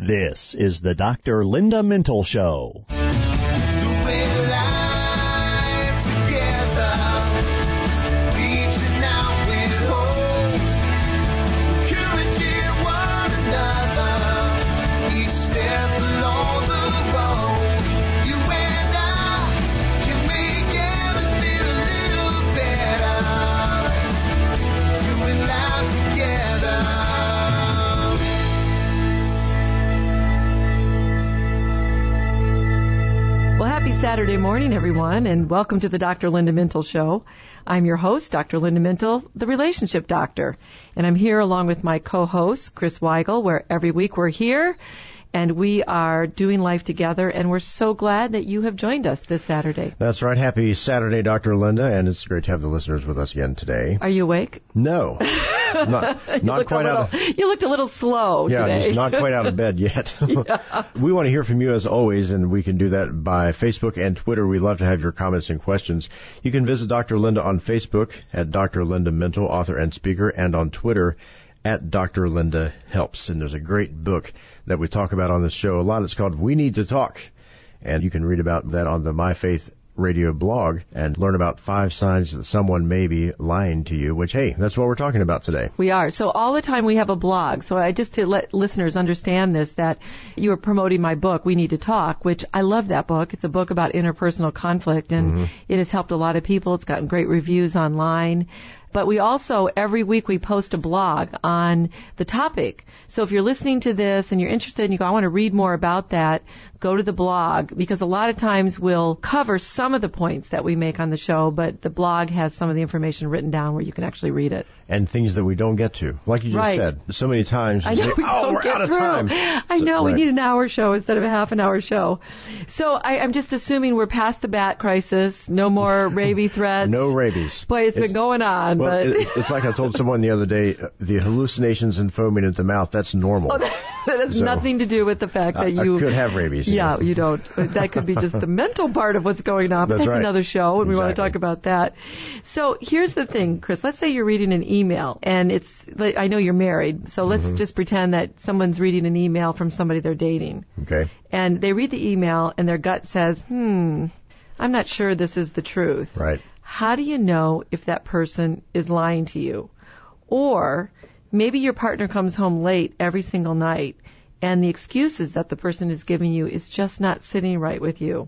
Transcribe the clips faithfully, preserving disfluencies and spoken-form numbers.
This is the Doctor Linda Mintle Show. Saturday morning, everyone, and welcome to the Doctor Linda Mintle Show. I'm your host, Doctor Linda Mintle, the Relationship Doctor, and I'm here along with my co-host, Chris Weigel, where every week we're here, and we are doing life together, and we're so glad that you have joined us this Saturday. That's right. Happy Saturday, Doctor Linda, and it's great to have the listeners with us again today. Are you awake? No. Not, not quite little, out of... You looked a little slow yeah, today. Yeah, not quite out of bed yet. Yeah. We want to hear from you as always, and we can do that by Facebook and Twitter. We love to have your comments and questions. You can visit Doctor Linda on Facebook at Doctor Linda Mintle, author and speaker, and on Twitter at Doctor Linda Helps. And there's a great book that we talk about on this show a lot. It's called We Need to Talk, and you can read about that on the My Faith Radio blog and learn about five signs that someone may be lying to you, which, hey, that's what we're talking about today. We are. So all the time we have a blog. So I just to let listeners understand this, that you are promoting my book, We Need to Talk, which I love that book. It's a book about interpersonal conflict, and mm-hmm. it has helped a lot of people. It's gotten great reviews online. But we also, every week, we post a blog on the topic. So if you're listening to this and you're interested and you go, I want to read more about that, go to the blog, because a lot of times we'll cover some of the points that we make on the show, but the blog has some of the information written down where you can actually read it. And things that we don't get to. Like you just right. said, so many times you I know say, we oh, don't we're get out of through. time. I know, so, we right. need an hour show instead of a half an hour show. So I, I'm just assuming we're past the bat crisis. No more rabies threats. No rabies. Boy, it's, it's been going on. Well, but it, it's like I told someone the other day, uh, the hallucinations and foaming at the mouth, that's normal. Oh, that, that has so, nothing to do with the fact that I, you... I could have rabies. Yeah, know. you don't. That could be just the mental part of what's going on. But that's that's right. another show, and exactly. we want to talk about that. So here's the thing, Chris. Let's say you're reading an email, and it's... I know you're married, so let's mm-hmm. just pretend that someone's reading an email from somebody they're dating. Okay. And they read the email, and their gut says, hmm, I'm not sure this is the truth. Right. How do you know if that person is lying to you? Or maybe your partner comes home late every single night, and the excuses that the person is giving you is just not sitting right with you.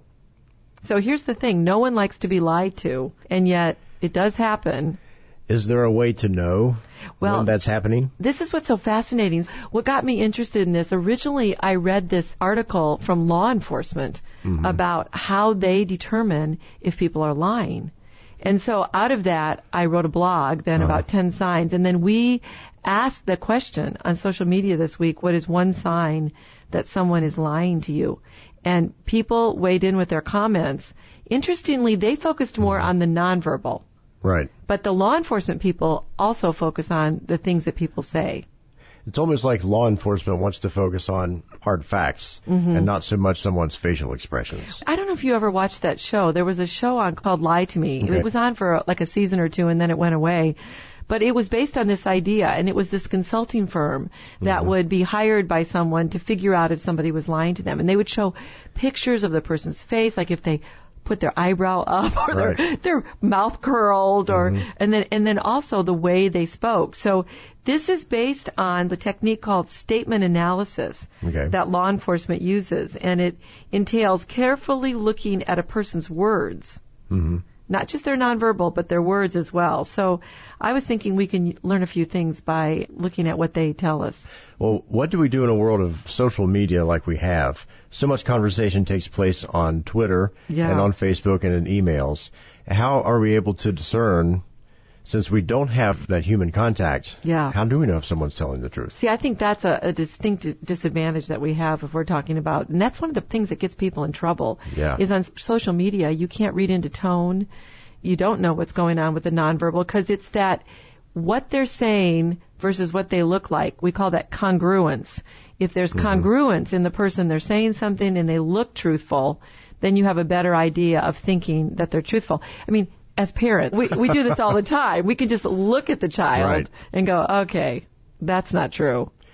So here's the thing. No one likes to be lied to, and yet it does happen. Is there a way to know well, when that's happening? This is what's so fascinating. What got me interested in this, originally I read this article from law enforcement mm-hmm. about how they determine if people are lying. And so out of that, I wrote a blog, then uh-huh. about ten signs. And then we asked the question on social media this week, what is one sign that someone is lying to you? And people weighed in with their comments. Interestingly, they focused more mm-hmm. on the nonverbal. Right. But the law enforcement people also focus on the things that people say. It's almost like law enforcement wants to focus on hard facts mm-hmm. and not so much someone's facial expressions. I don't know if you ever watched that show. There was a show on called Lie to Me. Okay. It was on for like a season or two, and then it went away. But it was based on this idea, and it was this consulting firm that mm-hmm. would be hired by someone to figure out if somebody was lying to them. And they would show pictures of the person's face, like if they put their eyebrow up or right. their, their mouth curled, or mm-hmm. and then and then also the way they spoke. So this is based on the technique called statement analysis okay. that law enforcement uses, and it entails carefully looking at a person's words, mm-hmm. not just their nonverbal, but their words as well. So I was thinking we can learn a few things by looking at what they tell us. Well, what do we do in a world of social media like we have? So much conversation takes place on Twitter yeah. and on Facebook and in emails. How are we able to discern, since we don't have that human contact, yeah. how do we know if someone's telling the truth? See, I think that's a, a distinct disadvantage that we have if we're talking about, and that's one of the things that gets people in trouble, yeah. is on social media, you can't read into tone. You don't know what's going on with the nonverbal, because it's that what they're saying versus what they look like. We call that congruence. If there's mm-hmm. congruence in the person, they're saying something and they look truthful, then you have a better idea of thinking that they're truthful. I mean, as parents, we, we do this all the time. We can just look at the child right. and go, okay, that's not true.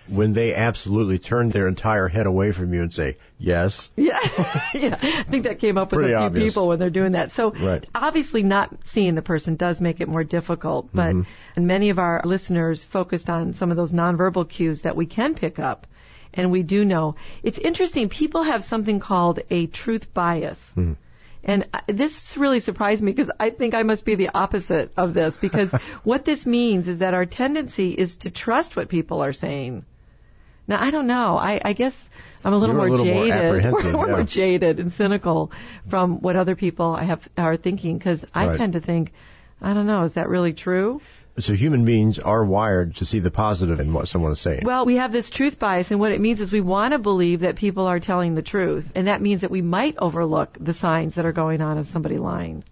when they absolutely turn their entire head away from you and say, yes. Yeah, yeah. I think that came up with Pretty a few obvious. people when they're doing that. So Right. obviously not seeing the person does make it more difficult, but Mm-hmm. many of our listeners focused on some of those nonverbal cues that we can pick up. And we do know. It's interesting. People have something called a truth bias. Mm-hmm. And I- this really surprised me because I think I must be the opposite of this, because what this means is that our tendency is to trust what people are saying. Now, I don't know. I, I guess I'm a little You're a more little more jaded. apprehensive, We're yeah. more jaded and cynical from what other people I have are thinking, because I Right. tend to think, I don't know, is that really true? So human beings are wired to see the positive in what someone is saying. Well, we have this truth bias, and what it means is we want to believe that people are telling the truth, and that means that we might overlook the signs that are going on of somebody lying.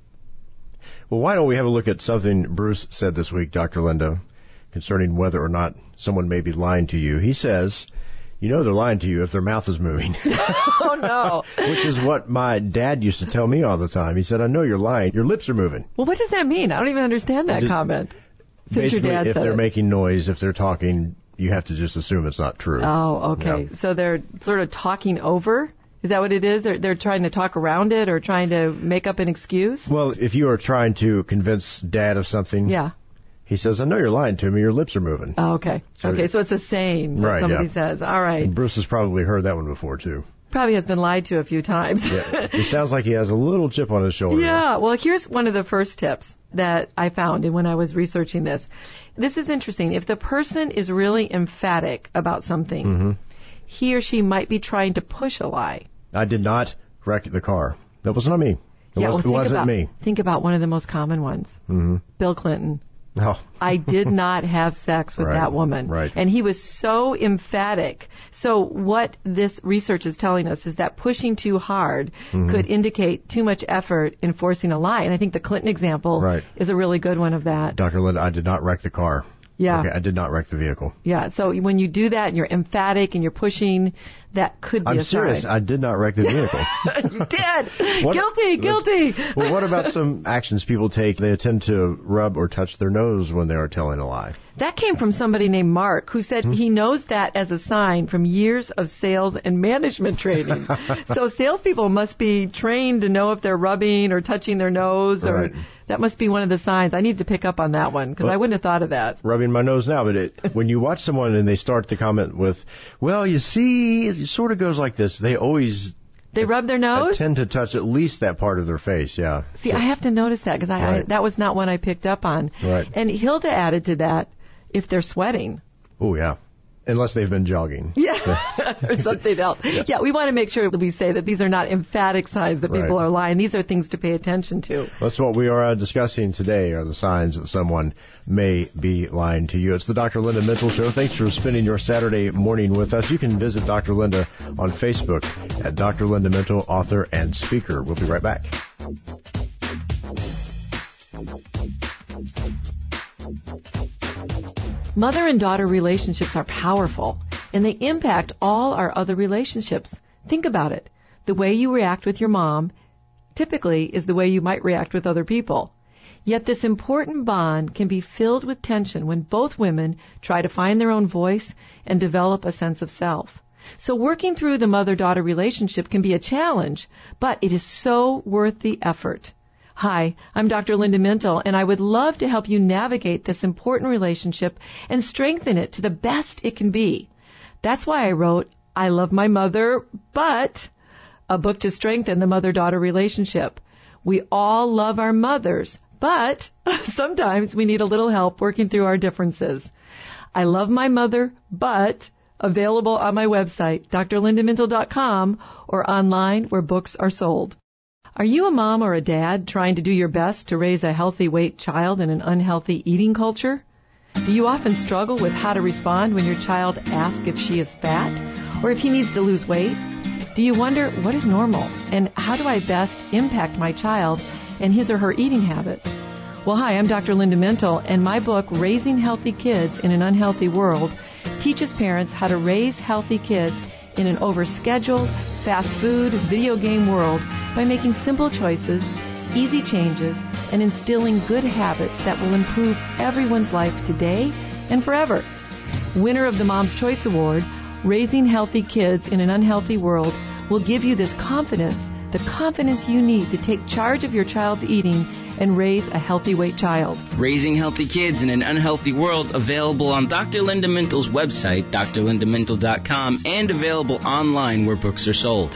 Well, why don't we have a look at something Bruce said this week, Doctor Linda, concerning whether or not someone may be lying to you. He says, you know they're lying to you if their mouth is moving. Oh, no. Which is what my dad used to tell me all the time. He said, I know you're lying. Your lips are moving. Well, what does that mean? I don't even understand that Did- comment. Since Basically, your dad if said they're it. making noise, if they're talking, you have to just assume it's not true. Oh, okay. Yeah. So they're sort of talking over? Is that what it is? They're, they're trying to talk around it or trying to make up an excuse? Well, if you are trying to convince Dad of something, Yeah. he says, I know you're lying to me. Your lips are moving. Oh, okay. So- okay, so it's a saying that Right, somebody yeah. says. All right. And Bruce has probably heard that one before, too. Probably has been lied to a few times. Yeah. It sounds like he has a little chip on his shoulder. Yeah, well, here's one of the first tips that I found when I was researching this. This is interesting. If the person is really emphatic about something, Mm-hmm. he or she might be trying to push a lie. I did not wreck the car. That was not me. It, yeah, was, well, it think wasn't about, me. Think about one of the most common ones. Mm-hmm. Bill Clinton. Oh. I did not have sex with Right, that woman. right. And he was so emphatic. So what this research is telling us is that pushing too hard Mm-hmm. could indicate too much effort in forcing a lie. And I think the Clinton example Right. is a really good one of that. Doctor Linda, I did not wreck the car. Yeah. Okay, I did not wreck the vehicle. Yeah. So when you do that and you're emphatic and you're pushing, that could be I'm a serious. sign. I did not wreck the vehicle. You did. What- Guilty. Guilty. Well, what about some actions people take? They tend to rub or touch their nose when they are telling a lie. That came from somebody named Mark, who said he knows that as a sign from years of sales and management training. So salespeople must be trained to know if they're rubbing or touching their nose, or Right. that must be one of the signs. I need to pick up on that one because Well- I wouldn't have thought of that. Rubbing my nose now, but it, when you watch someone and they start the comment with, well, you see, it sort of goes like this, they always They rub their nose? tend to touch at least that part of their face, yeah. See, I have to notice that because I, I Right. that was not one I picked up on. Right. And Hilda added to that if they're sweating. Oh, yeah. Unless they've been jogging. Yeah, or something else. Yeah. yeah, we want to make sure that we say that these are not emphatic signs that people Right. are lying. These are things to pay attention to. That's what we are uh, discussing today, are the signs that someone may be lying to you. It's the Doctor Linda Mental Show. Thanks for spending your Saturday morning with us. You can visit Doctor Linda on Facebook at Doctor Linda Mental, author and speaker. We'll be right back. Mother and daughter relationships are powerful, and they impact all our other relationships. Think about it. The way you react with your mom typically is the way you might react with other people. Yet this important bond can be filled with tension when both women try to find their own voice and develop a sense of self. So working through the mother-daughter relationship can be a challenge, but it is so worth the effort. Hi, I'm Doctor Linda Mintle, and I would love to help you navigate this important relationship and strengthen it to the best it can be. That's why I wrote I Love My Mother, But, a book to strengthen the mother-daughter relationship. We all love our mothers, but sometimes we need a little help working through our differences. I Love My Mother, But, available on my website, D R linda mintle dot com, or online where books are sold. Are you a mom or a dad trying to do your best to raise a healthy weight child in an unhealthy eating culture? Do you often struggle with how to respond when your child asks if she is fat or if he needs to lose weight? Do you wonder what is normal and how do I best impact my child and his or her eating habits? Well, hi, I'm Doctor Linda Mintle, and my book, Raising Healthy Kids in an Unhealthy World, teaches parents how to raise healthy kids in an overscheduled, fast food, video game world by making simple choices, easy changes, and instilling good habits that will improve everyone's life today and forever. winner of the Mom's Choice Award, Raising Healthy Kids in an Unhealthy World will give you this confidence, the confidence you need to take charge of your child's eating and raise a healthy weight child. Raising Healthy Kids in an Unhealthy World, available on Doctor Linda Mintel's website, D R linda mintel dot com, and available online where books are sold.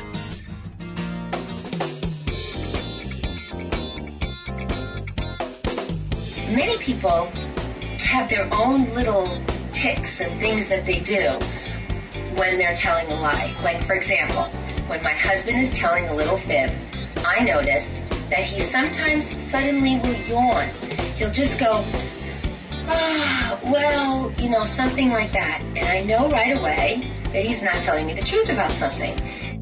Many people have their own little tics and things that they do when they're telling a lie. Like, for example, when my husband is telling a little fib, I notice that he sometimes suddenly will yawn. He'll just go, ah, oh, well, you know, something like that. And I know right away that he's not telling me the truth about something.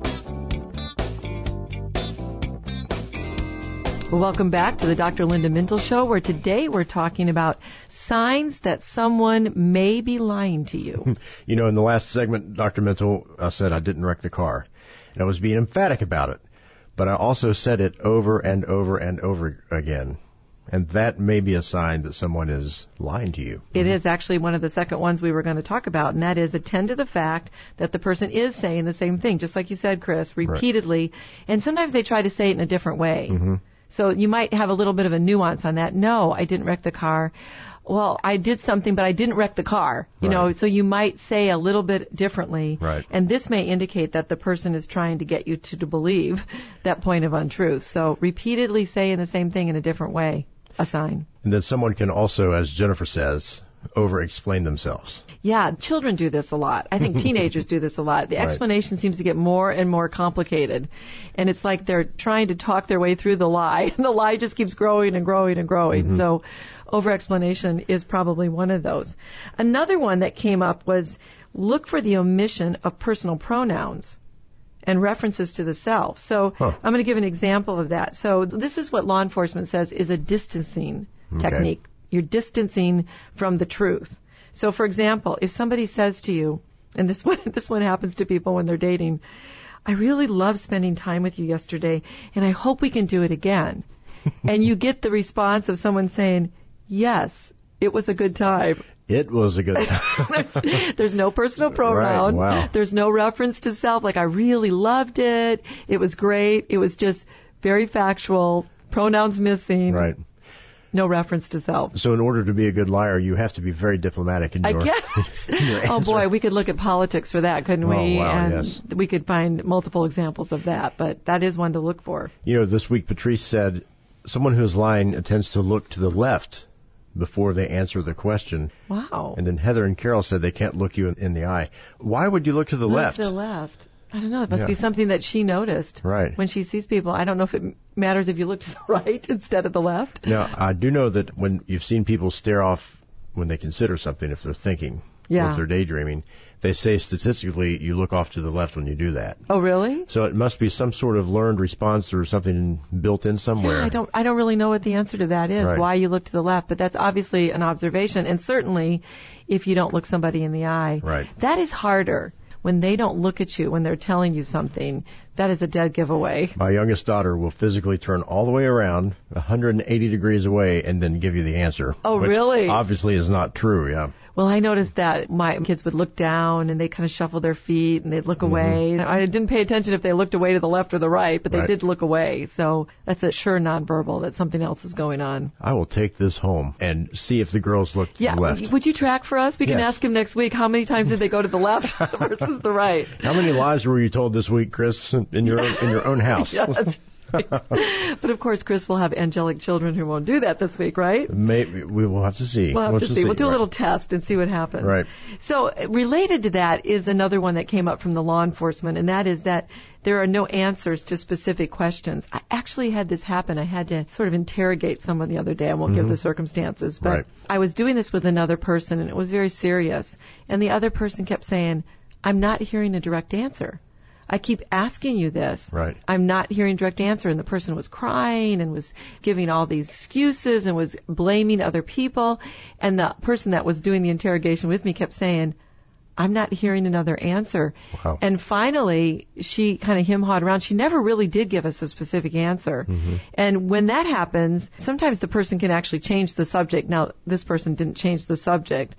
Well, welcome back to the Doctor Linda Mintel Show, where today we're talking about signs that someone may be lying to you. You know, in the last segment, Doctor Mintel uh, said I didn't wreck the car. And I was being emphatic about it. But I also said it over and over and over again. And that may be a sign that someone is lying to you. It mm-hmm. is actually one of the second ones we were going to talk about, and that is attend to the fact that the person is saying the same thing, just like you said, Chris, repeatedly. Right. And sometimes they try to say it in a different way. Mm-hmm. So you might have a little bit of a nuance on that. No, I didn't wreck the car. Well, I did something, but I didn't wreck the car. You right. know, so you might say a little bit differently. Right. And this may indicate that the person is trying to get you to, to believe that point of untruth. So repeatedly saying the same thing in a different way, a sign. And then someone can also, as Jennifer says, over-explain themselves. Yeah, children do this a lot. I think teenagers do this a lot. The explanation right. seems to get more and more complicated. And it's like they're trying to talk their way through the lie. And the lie just keeps growing and growing and growing. Mm-hmm. So over-explanation is probably one of those. Another one that came up was look for the omission of personal pronouns and references to the self. So huh. I'm going to give an example of that. So this is what law enforcement says is a distancing okay. technique. You're distancing from the truth. So, for example, if somebody says to you, and this one, this one happens to people when they're dating, I really love spending time with you yesterday, and I hope we can do it again. And you get the response of someone saying, yes, it was a good time. It was a good time. there's, there's no personal pronoun. Right, wow. There's no reference to self. Like, I really loved it. It was great. It was just very factual. Pronouns missing. Right. No reference to self. So in order to be a good liar, you have to be very diplomatic in your, I guess. in your answer. Oh, boy, we could look at politics for that, couldn't we? Oh, wow, and yes. we could find multiple examples of that, but that is one to look for. You know, this week Patrice said, someone who's lying tends to look to the left before they answer the question. Wow. And then Heather and Carol said they can't look you in, in the eye. Why would you look to the look left? To the left. I don't know. It must yeah. be something that she noticed right. when she sees people. I don't know if it matters if you look to the right instead of the left. Now, I do know that when you've seen people stare off when they consider something, if they're thinking yeah. or if they're daydreaming, they say statistically you look off to the left when you do that. Oh, really? So it must be some sort of learned response or something built in somewhere. Yeah, I don't, I don't really know what the answer to that is, right. why you look to the left, but that's obviously an observation, and certainly if you don't look somebody in the eye. Right. That is harder. When they don't look at you, when they're telling you something, that is a dead giveaway. My youngest daughter will physically turn all the way around, one hundred eighty degrees away, and then give you the answer. Oh, which really? Obviously is not true, yeah. Well, I noticed that my kids would look down and they kind of shuffle their feet and they'd look mm-hmm. away. And I didn't pay attention if they looked away to the left or the right, but they right. did look away. So that's a sure nonverbal that something else is going on. I will take this home and see if the girls look to yeah. the left. Would you track for us? We can yes. ask him next week how many times did they go to the left versus the right. How many lies were you told this week, Chris, in your own, in your own house? yeah, that's right. But of course, Chris will have angelic children who won't do that this week, right? Maybe we will have to see. We'll have we'll to see. see. We'll do right. a little test and see what happens. Right. So related to that is another one that came up from the law enforcement, and that is that there are no answers to specific questions. I actually had this happen. I had to sort of interrogate someone the other day. I won't mm-hmm. give the circumstances, but right. I was doing this with another person, and it was very serious. And the other person kept saying, I'm not hearing a direct answer. I keep asking you this. Right. I'm not hearing direct answer. And the person was crying and was giving all these excuses and was blaming other people. And the person that was doing the interrogation with me kept saying, I'm not hearing another answer. Wow. And finally, she kind of hem-hawed around. She never really did give us a specific answer. Mm-hmm. And when that happens, sometimes the person can actually change the subject. Now, this person didn't change the subject.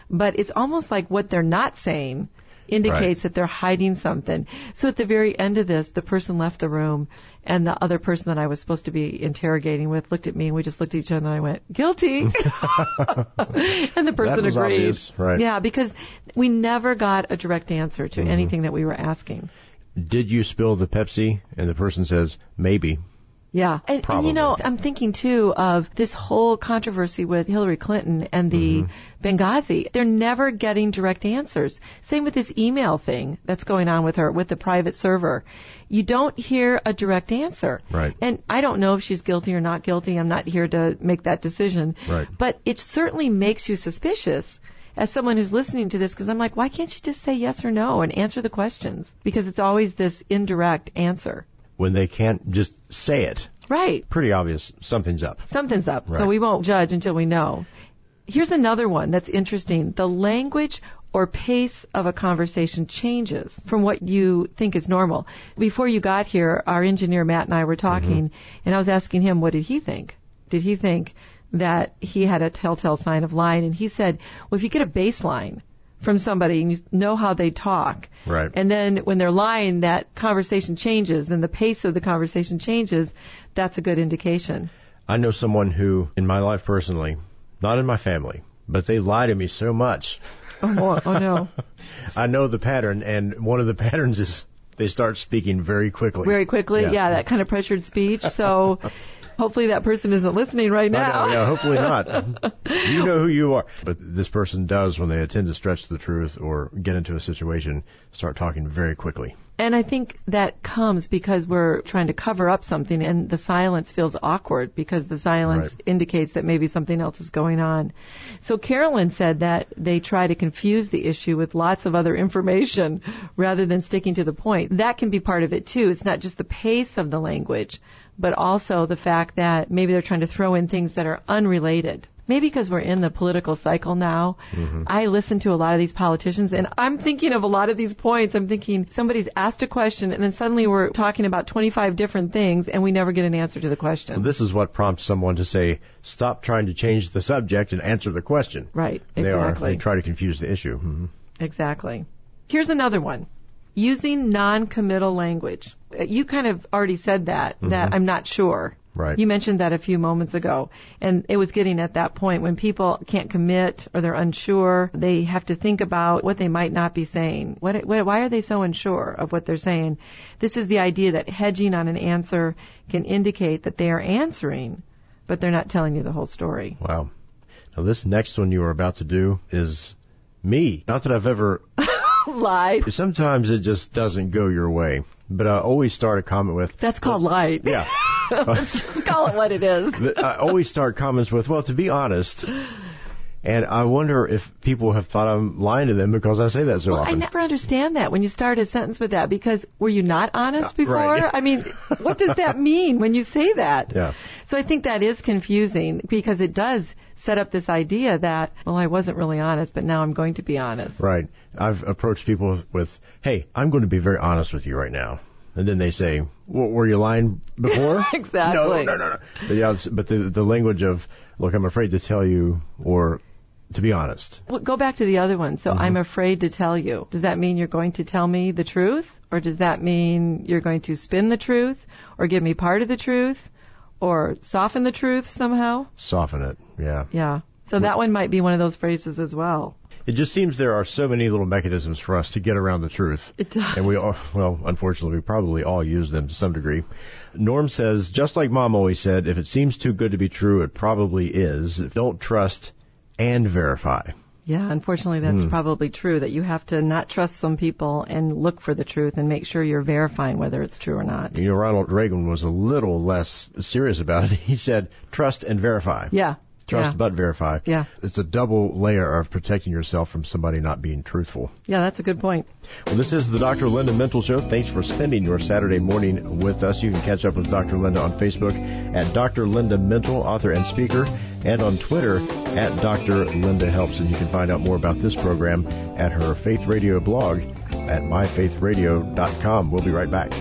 but it's almost like what they're not saying indicates Right. that they're hiding something. So at the very end of this, the person left the room, and the other person that I was supposed to be interrogating with looked at me, and we just looked at each other, and I went, guilty. And the person That was agreed. obvious, right. Yeah, because we never got a direct answer to Mm-hmm. anything that we were asking. Did you spill the Pepsi? And the person says, maybe. Yeah. And, and you know, I'm thinking, too, of this whole controversy with Hillary Clinton and the Mm-hmm. Benghazi. They're never getting direct answers. Same with this email thing that's going on with her, with the private server. You don't hear a direct answer. Right. And I don't know if she's guilty or not guilty. I'm not here to make that decision. Right. But it certainly makes you suspicious as someone who's listening to this, because I'm like, why can't you just say yes or no and answer the questions? Because it's always this indirect answer. When they can't just say it. Right. Pretty obvious something's up. Something's up. Right. So we won't judge until we know. Here's another one that's interesting. The language or pace of a conversation changes from what you think is normal. Before you got here, our engineer Matt and I were talking, mm-hmm. and I was asking him, what did he think? Did he think that he had a telltale sign of lying? And he said, well, if you get a baseline from somebody and you know how they talk, right. and then when they're lying, that conversation changes and the pace of the conversation changes, that's a good indication. I know someone who, in my life personally, not in my family, but they lie to me so much. Oh, oh no. I know the pattern, and one of the patterns is they start speaking very quickly. Very quickly, yeah, yeah that kind of pressured speech. So hopefully that person isn't listening right now. I know, yeah, hopefully not. You know who you are. But this person does, when they intend to stretch the truth or get into a situation, start talking very quickly. And I think that comes because we're trying to cover up something, and the silence feels awkward because the silence Right. indicates that maybe something else is going on. So Carolyn said that they try to confuse the issue with lots of other information rather than sticking to the point. That can be part of it, too. It's not just the pace of the language, but also the fact that maybe they're trying to throw in things that are unrelated. Maybe because we're in the political cycle now. Mm-hmm. I listen to a lot of these politicians, and I'm thinking of a lot of these points. I'm thinking somebody's asked a question, and then suddenly we're talking about twenty-five different things, and we never get an answer to the question. Well, this is what prompts someone to say, stop trying to change the subject and answer the question. Right, exactly. They are. They try to confuse the issue. Mm-hmm. Exactly. Here's another one. Using non-committal language. You kind of already said that, mm-hmm. that I'm not sure. Right. You mentioned that a few moments ago, and it was getting at that point when people can't commit or they're unsure. They have to think about what they might not be saying. What, what, why are they so unsure of what they're saying? This is the idea that hedging on an answer can indicate that they are answering, but they're not telling you the whole story. Wow. Now, this next one you are about to do is me. Not that I've ever lied. Sometimes it just doesn't go your way, but I always start a comment with... That's called lied. Yeah. Let's just call it what it is. I always start comments with, well, to be honest, and I wonder if people have thought I'm lying to them because I say that so well, often. I never understand that when you start a sentence with that, because were you not honest before? Right. I mean, what does that mean when you say that? Yeah. So I think that is confusing because it does set up this idea that, well, I wasn't really honest, but now I'm going to be honest. Right. I've approached people with, with hey, I'm going to be very honest with you right now. And then they say, well, were you lying before? Exactly. No, no, no, no. But, yeah, but the, the language of, look, I'm afraid to tell you, or to be honest. Well, go back to the other one. So mm-hmm. I'm afraid to tell you. Does that mean you're going to tell me the truth? Or does that mean you're going to spin the truth? Or give me part of the truth? Or soften the truth somehow? Soften it, yeah. Yeah. So that one might be one of those phrases as well. It just seems there are so many little mechanisms for us to get around the truth. It does. And we all, well, unfortunately, we probably all use them to some degree. Norm says, just like Mom always said, if it seems too good to be true, it probably is. Don't trust and verify. Yeah, unfortunately, that's mm. probably true, that you have to not trust some people and look for the truth and make sure you're verifying whether it's true or not. You know, Ronald Reagan was a little less serious about it. He said, trust and verify. Yeah. Trust yeah. but verify. Yeah. It's a double layer of protecting yourself from somebody not being truthful. Yeah, that's a good point. Well, this is the Doctor Linda Mental Show. Thanks for spending your Saturday morning with us. You can catch up with Doctor Linda on Facebook at Doctor Linda Mental, author and speaker, and on Twitter at Doctor Linda Helps. And you can find out more about this program at her Faith Radio blog at my faith radio dot com. We'll be right back.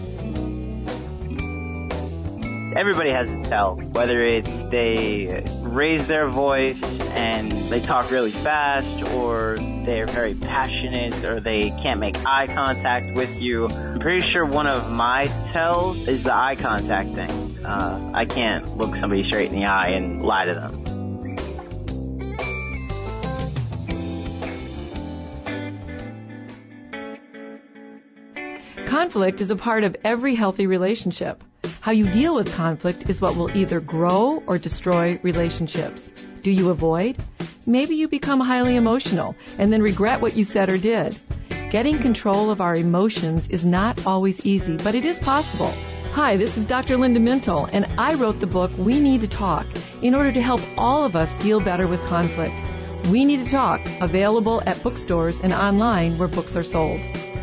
Everybody has a tell, whether it's they raise their voice and they talk really fast, or they're very passionate, or they can't make eye contact with you. I'm pretty sure one of my tells is the eye contact thing. Uh, I can't look somebody straight in the eye and lie to them. Conflict is a part of every healthy relationship. How you deal with conflict is what will either grow or destroy relationships. Do you avoid? Maybe you become highly emotional and then regret what you said or did. Getting control of our emotions is not always easy, but it is possible. Hi, this is Doctor Linda Mintle, and I wrote the book We Need to Talk in order to help all of us deal better with conflict. We Need to Talk, available at bookstores and online where books are sold.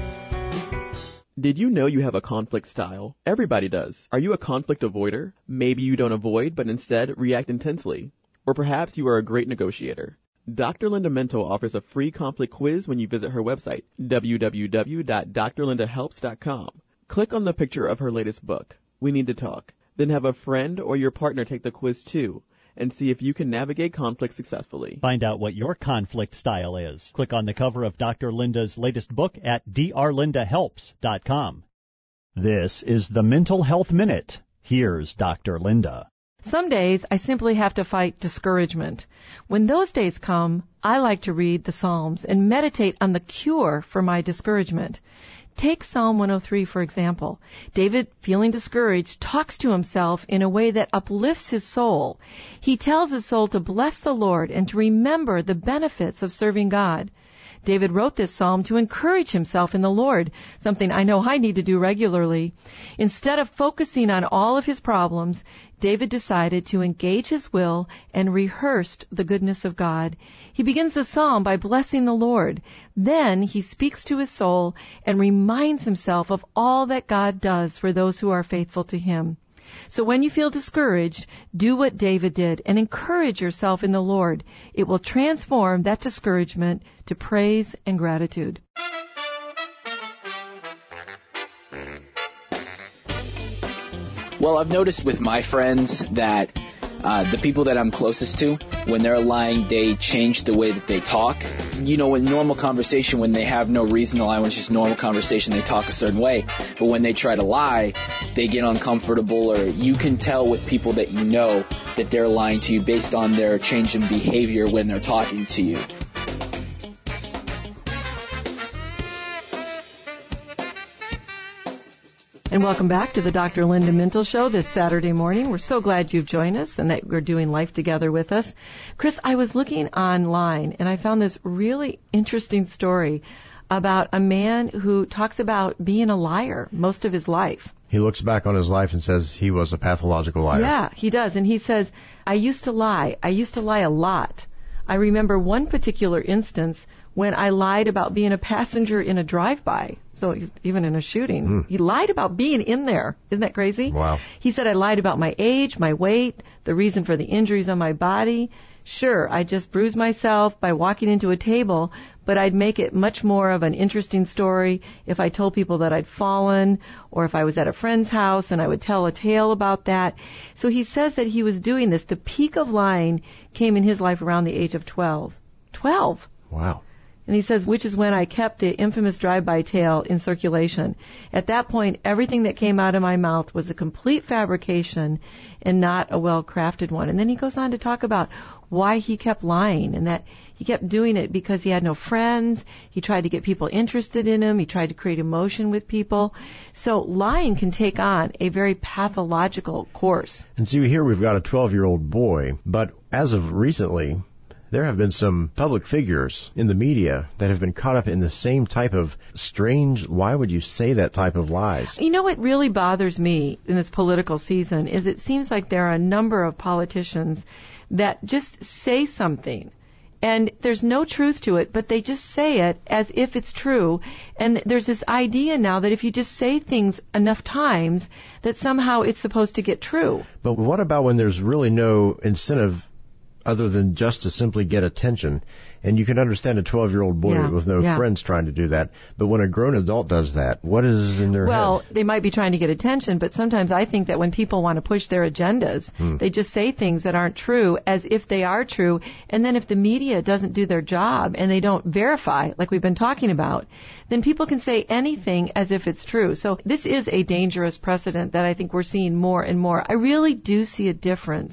Did you know you have a conflict style? Everybody does. Are you a conflict avoider? Maybe you don't avoid, but instead react intensely. Or perhaps you are a great negotiator. Doctor Linda Mintle offers a free conflict quiz when you visit her website, w w w dot d r linda helps dot com. Click on the picture of her latest book, We Need to Talk. Then have a friend or your partner take the quiz too, and see if you can navigate conflict successfully. Find out what your conflict style is. Click on the cover of Doctor Linda's latest book at d r linda helps dot com. This is the Mental Health Minute. Here's Doctor Linda. Some days I simply have to fight discouragement. When those days come, I like to read the Psalms and meditate on the cure for my discouragement. Take Psalm one oh three, for example. David, feeling discouraged, talks to himself in a way that uplifts his soul. He tells his soul to bless the Lord and to remember the benefits of serving God. David wrote this psalm to encourage himself in the Lord, something I know I need to do regularly. Instead of focusing on all of his problems, David decided to engage his will and rehearsed the goodness of God. He begins the psalm by blessing the Lord. Then he speaks to his soul and reminds himself of all that God does for those who are faithful to him. So when you feel discouraged, do what David did and encourage yourself in the Lord. It will transform that discouragement to praise and gratitude. Well, I've noticed with my friends that uh, the people that I'm closest to, when they're lying, they change the way that they talk. You know, in normal conversation, when they have no reason to lie, when it's just normal conversation, they talk a certain way. But when they try to lie, they get uncomfortable, or you can tell with people that you know that they're lying to you based on their change in behavior when they're talking to you. And welcome back to the Doctor Linda Mintle Show this Saturday morning. We're so glad you've joined us and that we're doing life together with us. Chris, I was looking online and I found this really interesting story about a man who talks about being a liar most of his life. He looks back on his life and says he was a pathological liar. Yeah, he does. And he says, I used to lie. I used to lie a lot. I remember one particular instance when I lied about being a passenger in a drive-by. So even in a shooting, mm. he lied about being in there. Isn't that crazy? Wow. He said I lied about my age, my weight, the reason for the injuries on my body. Sure, I just bruised myself by walking into a table, but I'd make it much more of an interesting story if I told people that I'd fallen, or if I was at a friend's house and I would tell a tale about that. So he says that he was doing this. The peak of lying came in his life around the age of twelve. twelve! Wow. And he says, which is when I kept the infamous drive-by tale in circulation. At that point, everything that came out of my mouth was a complete fabrication and not a well-crafted one. And then he goes on to talk about why he kept lying, and that he kept doing it because he had no friends. He tried to get people interested in him. He tried to create emotion with people. So lying can take on a very pathological course. And see, here we've got a twelve-year-old boy, but as of recently, there have been some public figures in the media that have been caught up in the same type of strange, why would you say that type of lies? You know what really bothers me in this political season is it seems like there are a number of politicians that just say something, and there's no truth to it, but they just say it as if it's true. And there's this idea now that if you just say things enough times, that somehow it's supposed to get true. But what about when there's really no incentive other than just to simply get attention? And you can understand a twelve-year-old boy Yeah, with no yeah. friends trying to do that. But when a grown adult does that, what is in their Well, head? they might be trying to get attention, but sometimes I think that when people want to push their agendas, Hmm. they just say things that aren't true as if they are true. And then if the media doesn't do their job and they don't verify, like we've been talking about, then people can say anything as if it's true. So this is a dangerous precedent that I think we're seeing more and more. I really do see a difference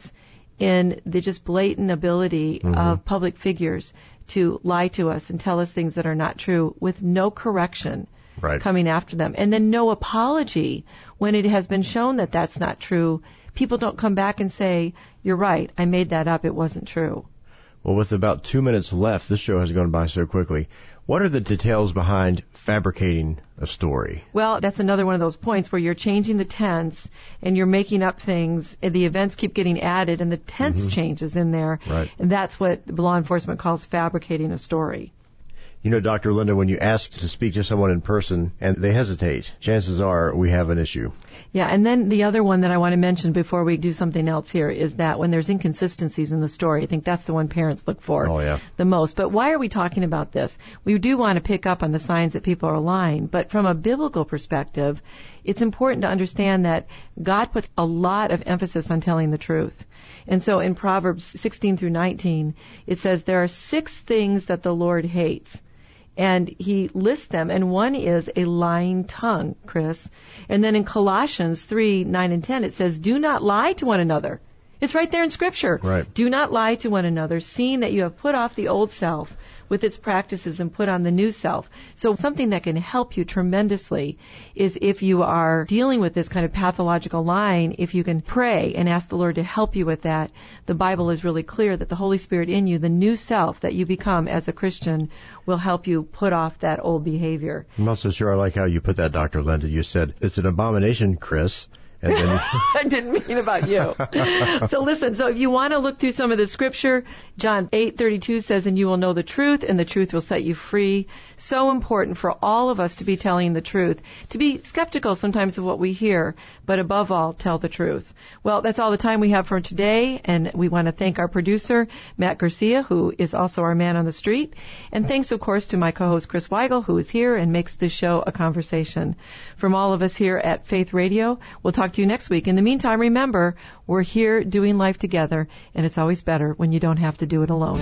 in the just blatant ability Mhm. of public figures to lie to us and tell us things that are not true with no correction Right. coming after them. And then no apology when it has been shown that that's not true. People don't come back and say, you're right, I made that up, it wasn't true. Well, with about two minutes left, this show has gone by so quickly. What are the details behind fabricating a story? Well, that's another one of those points where you're changing the tense and you're making up things, and the events keep getting added and the tense Mhm. changes in there. Right. And that's what law enforcement calls fabricating a story. You know, Doctor Linda, when you ask to speak to someone in person and they hesitate, chances are we have an issue. Yeah, and then the other one that I want to mention before we do something else here is that when there's inconsistencies in the story, I think that's the one parents look for Oh, yeah. the most. But why are we talking about this? We do want to pick up on the signs that people are lying, but from a biblical perspective, it's important to understand that God puts a lot of emphasis on telling the truth. And so in Proverbs sixteen through nineteen, it says there are six things that the Lord hates. And he lists them, and one is a lying tongue, Chris. And then in Colossians three, nine and ten, it says, do not lie to one another. It's right there in Scripture. Right. Do not lie to one another, seeing that you have put off the old self with its practices and put on the new self. So something that can help you tremendously is if you are dealing with this kind of pathological lying, if you can pray and ask the Lord to help you with that. The Bible is really clear that the Holy Spirit in you, the new self that you become as a Christian, will help you put off that old behavior. I'm not so sure I like how you put that, Doctor Linda. You said, it's an abomination, Chris. And then I didn't mean about you. So listen, so if you want to look through some of the scripture, John eight thirty-two says, and you will know the truth, and the truth will set you free. So important for all of us to be telling the truth, to be skeptical sometimes of what we hear, but above all, tell the truth. Well, that's all the time we have for today, and we want to thank our producer, Matt Garcia, who is also our man on the street. And thanks, of course, to my co-host, Chris Weigel, who is here and makes this show a conversation. From all of us here at Faith Radio, we'll talk to you next week. In the meantime, remember, we're here doing life together, and it's always better when you don't have to do it alone.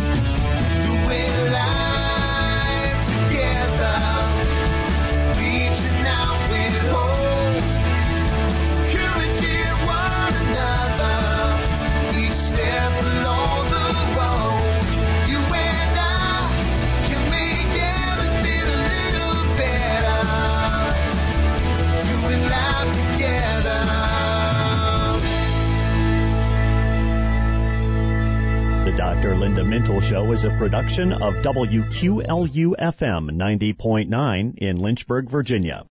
Doctor Linda Mintle Show is a production of W Q L U F M ninety point nine in Lynchburg, Virginia.